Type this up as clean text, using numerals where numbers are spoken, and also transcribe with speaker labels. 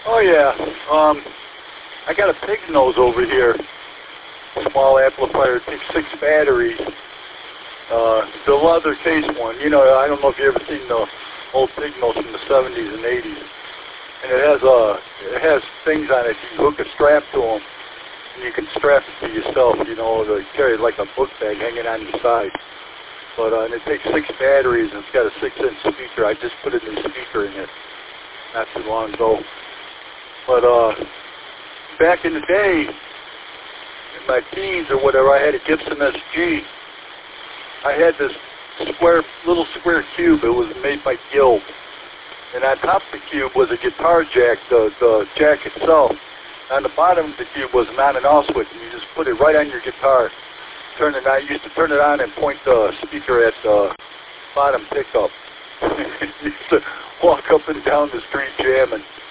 Speaker 1: Oh yeah. I got a pig nose over here. Small amplifier. It takes 6 batteries. The leather case one. You know, I don't know if you ever seen the old pig nose from the 70s and 80s. And it has things on it. You hook a strap to them, and you can strap it to yourself. You know, to carry it like a book bag hanging on your side. But and it takes 6 batteries, and it's got a 6-inch speaker. I just put a new speaker in it not too long ago. But back in the day, in my teens or whatever, I had a Gibson SG. I had this little square cube. It was made by Guild. And on top of the cube was a guitar jack, the jack itself. On the bottom of the cube was an on and off switch, and you just put it right on your guitar. Turn it on. You used to turn it on and point the speaker at the bottom pickup. You used to walk up and down the street jamming.